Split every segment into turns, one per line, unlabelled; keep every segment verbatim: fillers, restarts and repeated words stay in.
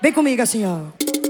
Vem comigo assim, ó.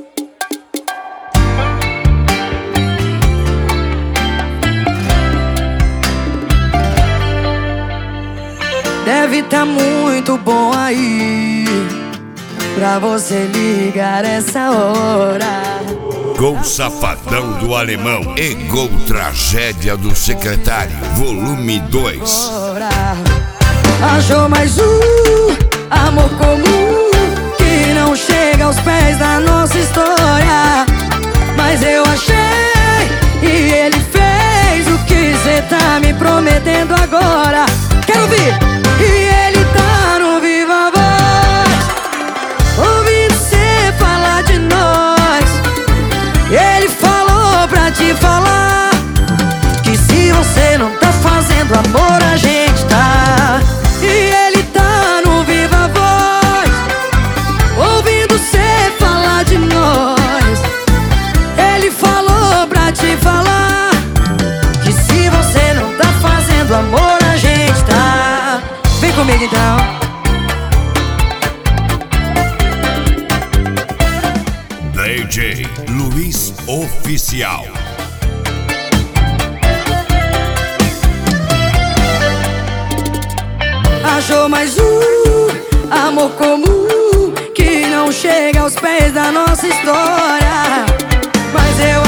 Deve tá muito bom aí pra você ligar essa hora.
Gol Safadão do Alemão e Gol Tragédia do Secretário, volume dois.
Achou mais um amor comum que não chega aos pés da nossa história. Mas eu achei e ele fez o que cê tá me prometendo agora. Quero ouvir! E ele tá no Viva Voz, ouvindo cê falar de nós. Ele falou pra te falar que se você não tá fazendo amor, a gente tá. E ele tá no Viva Voz, ouvindo cê falar de nós. Ele falou pra te falar que se você não tá fazendo amor, a gente tá. Vem comigo então.
D J Luiz Oficial.
Achou mais um amor comum que não chega aos pés da nossa história. Mas eu